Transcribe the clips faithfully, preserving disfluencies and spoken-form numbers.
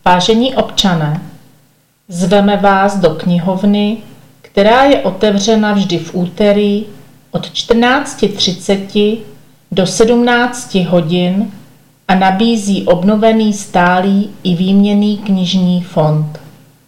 Vážení občané, zveme vás do knihovny, která je otevřena vždy v úterý od čtrnáct třicet do sedmnáct hodin a nabízí obnovený stálý i výměnný knižní fond.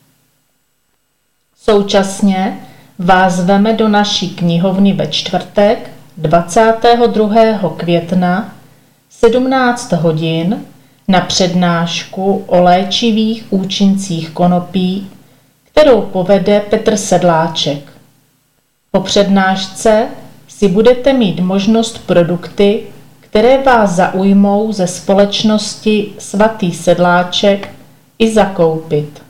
Současně vás zveme do naší knihovny ve čtvrtek dvacátého druhého května sedmnáct hodin na přednášku o léčivých účincích konopí, kterou povede Petr Sedláček. Po přednášce si budete mít možnost produkty, které vás zaujmou ze společnosti Svatý Sedláček, i zakoupit.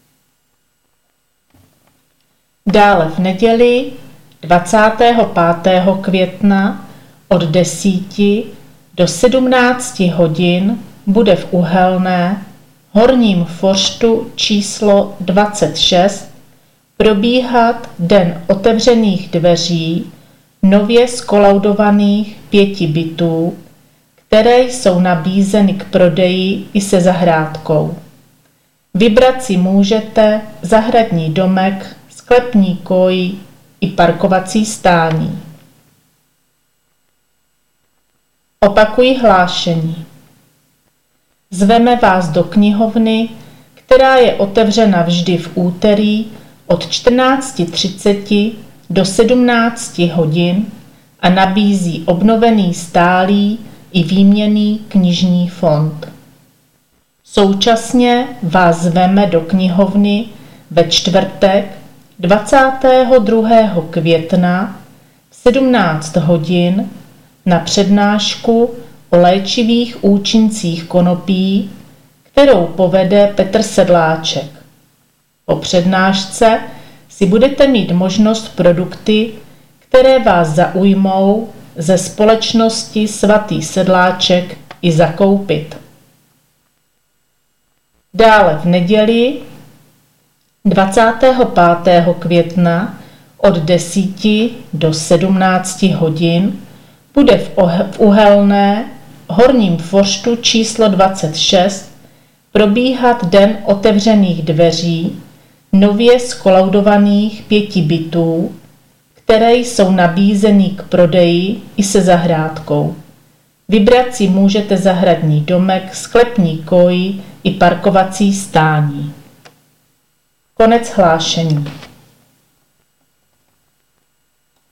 Dále v neděli dvacátého pátého května od deseti do sedmnácti hodin bude v Uhelné, Horním Forštu číslo dvacet šest probíhat Den otevřených dveří nově skolaudovaných pěti bytů, které jsou nabízeny k prodeji i se zahrádkou. Vybrat si můžete zahradní domek, sklepní koj i parkovací stání. Opakuji hlášení. Zveme vás do knihovny, která je otevřena vždy v úterý od čtrnáct třicet do sedmnáct hodin a nabízí obnovený stálý i výměnný knižní fond. Současně vás zveme do knihovny ve čtvrtek dvacátého druhého května v sedmnáct hodin na přednášku o léčivých účincích konopí, kterou povede Petr Sedláček. Po přednášce si budete mít možnost produkty, které vás zaujmou, ze společnosti Svatý Sedláček, i zakoupit. Dále v neděli dvacátého pátého května od deseti do sedmnácti hodin bude v, v Uhelné, Horním Forštu číslo dvacet šest probíhat Den otevřených dveří nově skolaudovaných pěti bytů, které jsou nabízeny k prodeji i se zahrádkou. Vybrat si můžete zahradní domek, sklepní koj i parkovací stání. Konec hlášení.